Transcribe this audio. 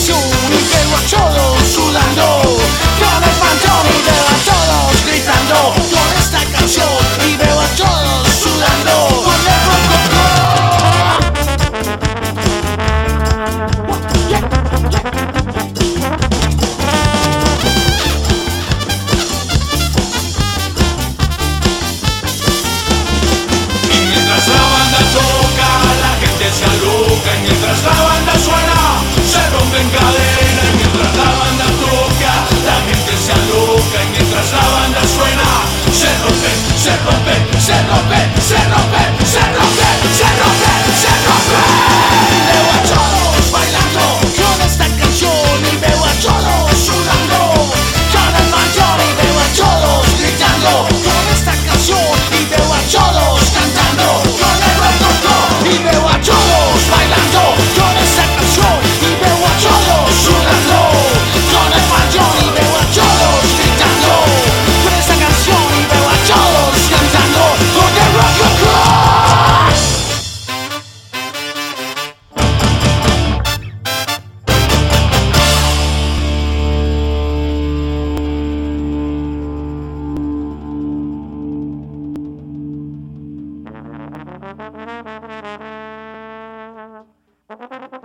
canción y veo a todos sudando. Con el pantalón y veo a todos gritando. Con esta canción y veo a todos sudando. Con el Mientras la banda toca, la gente se aloca. Y mientras la banda suena, se rompen cadenas. Y mientras la banda toca, la gente se aloca. Y mientras la banda suena, se rompen, se rompen, se rompen, se rompen, se rompen, se rompen, se rompen. veo a todos bailando con esta canción y veo a todos sudando. Con el pantalón y veo a todos gritando. Con esta canción y veo a todos cantando. Con el rococo y veo a todos bailando. Con esta canción y veo a todos sudando. Con el pantalón y veo a todos gritando. Con esta canción y veo a todos cantando. Con el rococo. Thank you.